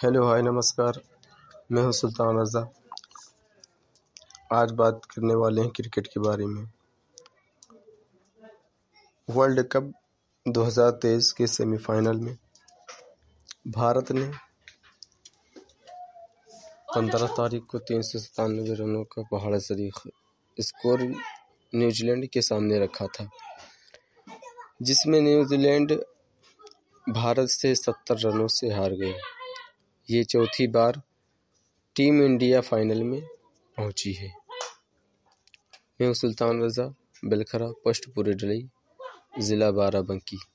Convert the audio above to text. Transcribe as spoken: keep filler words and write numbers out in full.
Hello hi नमस्कार। मैं हूं सुल्तान रज़ा। आज बात करने वाले हैं क्रिकेट के बारे में। वर्ल्ड कप दो हज़ार तेईस के सेमीफाइनल में भारत ने पंद्रह तारीख को तीन सौ सतानवे रनों का पहाड़ सरीख स्कोर न्यूजीलैंड के सामने रखा था, जिसमें न्यूजीलैंड भारत से सत्तर रनों से हार गया। ये चौथी बार टीम इंडिया फाइनल में पहुंची है। मैं हूं सुल्तान रज़ा, बिलखरा, पोस्ट पूरे डलई, जिला बाराबंकी।